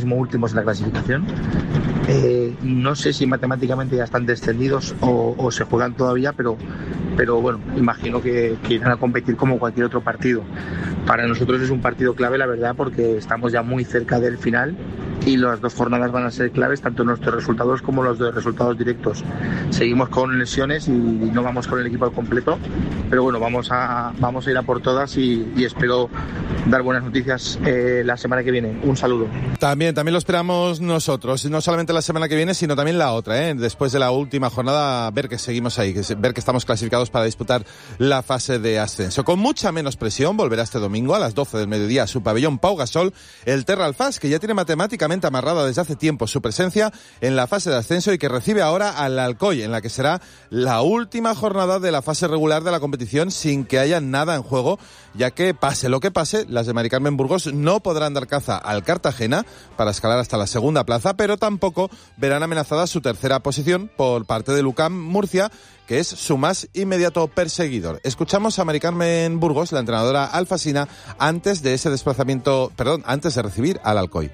mismo últimos en la clasificación. No sé si matemáticamente ya están descendidos o se juegan todavía, pero bueno, imagino que irán a competir como cualquier otro partido. Para nosotros es un partido clave, la verdad, porque estamos ya muy cerca del final y las 2 jornadas van a ser claves, tanto nuestros resultados como los de resultados directos. Seguimos con lesiones y no vamos con el equipo al completo, pero bueno, vamos a ir a por todas y espero dar buenas noticias la semana que viene. Un saludo. También lo esperamos nosotros, no solamente la semana que viene, sino también la otra, después de la última jornada, ver que seguimos ahí, ver que estamos clasificados para disputar la fase de ascenso. Con mucha menos presión, volverá este domingo a las 12 del mediodía a su pabellón Pau Gasol, el Terra Alfás, que ya tiene matemáticamente amarrada desde hace tiempo su presencia en la fase de ascenso y que recibe ahora al Alcoy, en la que será la última jornada de la fase regular de la competición sin que haya nada en juego, ya que pase lo que pase, las de Mari Carmen Burgos no podrán dar caza al Cartagena para escalar hasta la segunda plaza, pero tampoco verán amenazada su tercera posición por parte de UCAM Murcia, que es su más inmediato perseguidor. Escuchamos a Mari Carmen Burgos, la entrenadora alfasina, antes de recibir al Alcoy.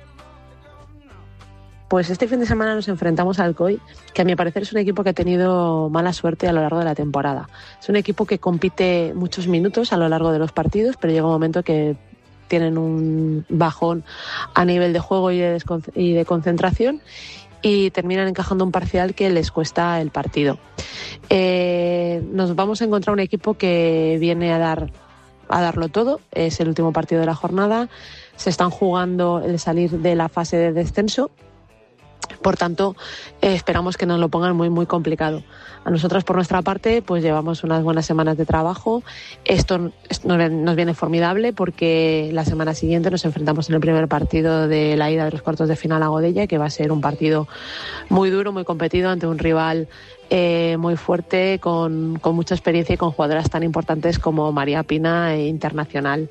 Pues este fin de semana nos enfrentamos al Alcoy, que a mi parecer es un equipo que ha tenido mala suerte a lo largo de la temporada. Es un equipo que compite muchos minutos a lo largo de los partidos, pero llega un momento que tienen un bajón a nivel de juego y de concentración y terminan encajando un parcial que les cuesta el partido. Nos vamos a encontrar un equipo que viene a darlo todo. Es el último partido de la jornada. Se están jugando el salir de la fase de descenso. Por tanto, esperamos que nos lo pongan muy, muy complicado. A nosotros, por nuestra parte, pues llevamos unas buenas semanas de trabajo. Esto nos viene formidable porque la semana siguiente nos enfrentamos en el primer partido de la ida de los cuartos de final a Godella, que va a ser un partido muy duro, muy competido ante un rival muy fuerte, con mucha experiencia y con jugadoras tan importantes como María Pina, internacional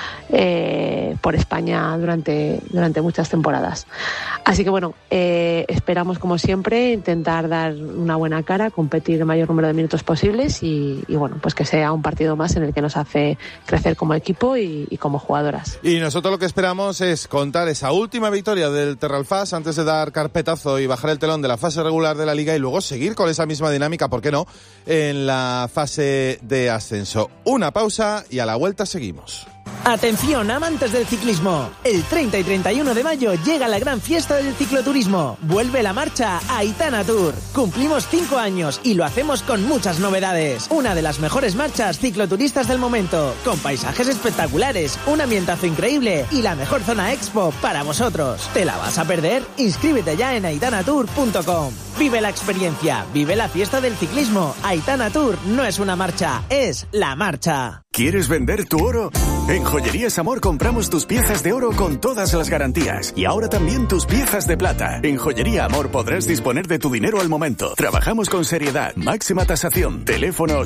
por España durante muchas temporadas. Así que bueno, esperamos como siempre intentar dar una buena cara, competir el mayor número de minutos posibles y bueno, pues que sea un partido más en el que nos hace crecer como equipo y como jugadoras. Y nosotros lo que esperamos es contar esa última victoria del Terra Alfás antes de dar carpetazo y bajar el telón de la fase regular de la Liga y luego seguir con esa misma dinámica, ¿por qué no?, en la fase de ascenso. Una pausa y a la vuelta seguimos. Atención, amantes del ciclismo. El 30 y 31 de mayo llega la gran fiesta del cicloturismo. Vuelve la marcha Aitana Tour. Cumplimos 5 años y lo hacemos con muchas novedades. Una de las mejores marchas cicloturistas del momento, con paisajes espectaculares, un ambientazo increíble y la mejor zona expo para vosotros. ¿Te la vas a perder? Inscríbete ya en aitanatour.com. Vive la experiencia, vive la fiesta del ciclismo. Aitana Tour no es una marcha, es la marcha. ¿Quieres vender tu oro? En Joyerías Amor compramos tus piezas de oro con todas las garantías y ahora también tus piezas de plata. En Joyería Amor podrás disponer de tu dinero al momento. Trabajamos con seriedad, máxima tasación. Teléfono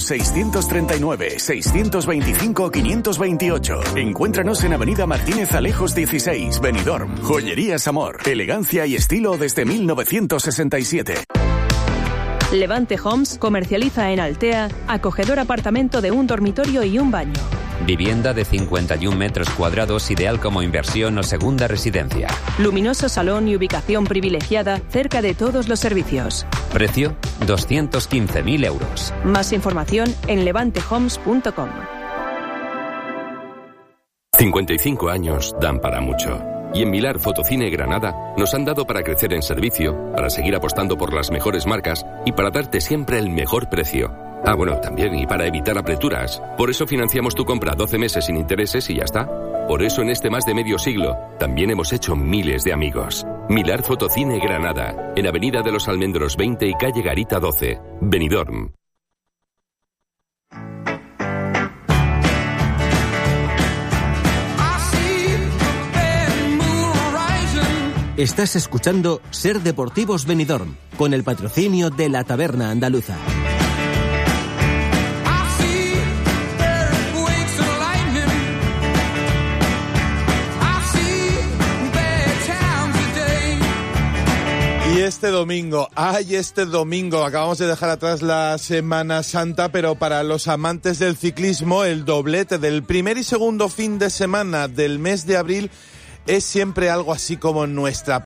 639-625-528. Encuéntranos en Avenida Martínez Alejos 16, Benidorm. Joyerías Amor, elegancia y estilo desde 1967. Levante Homes comercializa en Altea acogedor apartamento de un dormitorio y un baño. Vivienda de 51 metros cuadrados, ideal como inversión o segunda residencia. Luminoso salón y ubicación privilegiada cerca de todos los servicios. Precio, 215.000 euros. Más información en levantehomes.com. 55 años dan para mucho. Y en Milar Fotocine Granada nos han dado para crecer en servicio, para seguir apostando por las mejores marcas y para darte siempre el mejor precio. Ah, bueno, también, y para evitar apreturas. Por eso financiamos tu compra 12 meses sin intereses y ya está. Por eso en este más de medio siglo también hemos hecho miles de amigos. Milar Fotocine Granada, en Avenida de los Almendros 20 y Calle Garita 12, Benidorm. Estás escuchando Ser Deportivos Benidorm, con el patrocinio de la Taberna Andaluza. Y este domingo, acabamos de dejar atrás la Semana Santa, pero para los amantes del ciclismo, el doblete del primer y segundo fin de semana del mes de abril es siempre algo así como nuestra